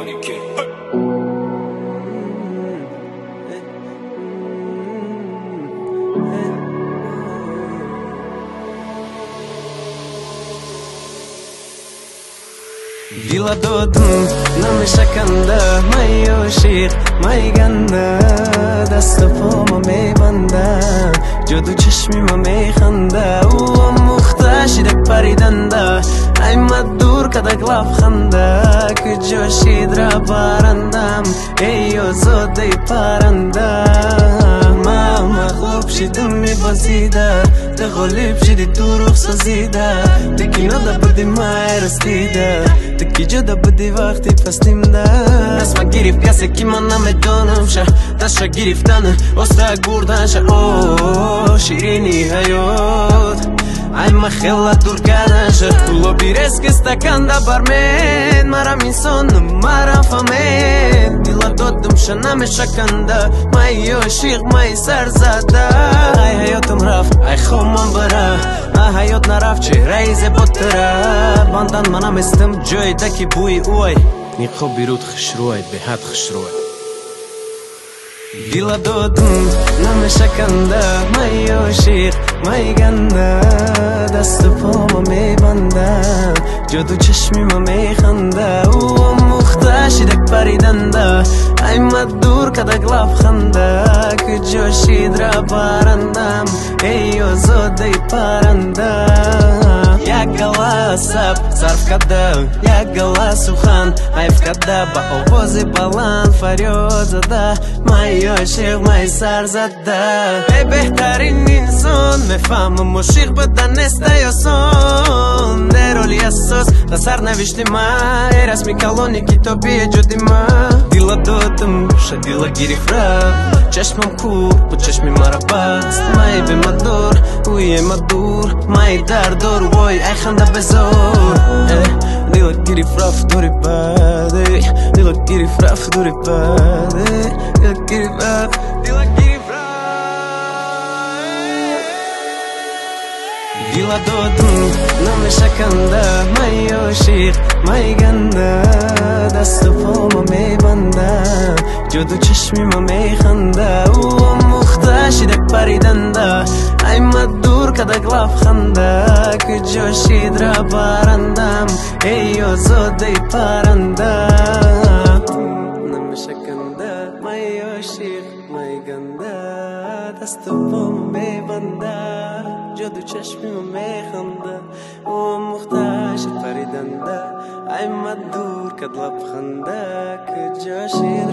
Dila dodum namishakanda mayo shiq mayganda dasta poma mebanda jodu chashmima mekhanda u muhtashidek paridanda ay madur kadak lafkhanda kujoshid ra parandam eyo zodey paranda mama khub shidim mibazida de ghalib shidi tu rukhsazida dekino da badi mayrastida Taki jada budi vaqti pastimda Nasma girif kase ki man namedonam sha Dasha giriftana osta gurdan sha shirini hayot Ay ma khela dur kardan sha Ulo bires ke stakanda barmen Maram inson maram famen Dila dodum sha nameshakanda May yoshiq may sarzada Ay hayotum raf ay khomam bara Ay hayot naraf che reize botara Bandan manam istim joy daki bui uay Nikho birut khshroy behat khshroy Dila dodum nameshakanda May yoshiq may ganda Dastu poma mebanda Jodu chashmima mekhanda muhtashidek paridanda Ay madur kadak lafkhanda Kujoshid ra parandam Eyo zodey paranda Ягала сап сарф када Ягала сухан айф када Ба овози баланд фарёд зада Майё шиқ май сар зада Эй беҳтарин инсон мефаҳмам мушиқ будан нестай осон Дероли асос да сар навишти ма Эй расми калони китоби ҷуди ма Дила додам ша дила гирифра Чашмам кур бу чашми мара баст Май бемадор уе мадур Май дардор вой ай ханда безор Dila girif raf duri bade Dila girif raf duri bade Dila girif raf Dila girif raf Dila dodum nameshakanda May yoshiq may ganda Dastu poma mebanda Jodu chashmima mekhanda muhtashidek paridanda Ay madur kadak lafkhanda Kujoshid ra parandam Eyo zodey paranda Nameshakanda May yoshiq may ganda Dastu poma mebanda Jodu chashmima mekhanda muhtashid paridanda Ay madur kadak lafkhanda Kujoshid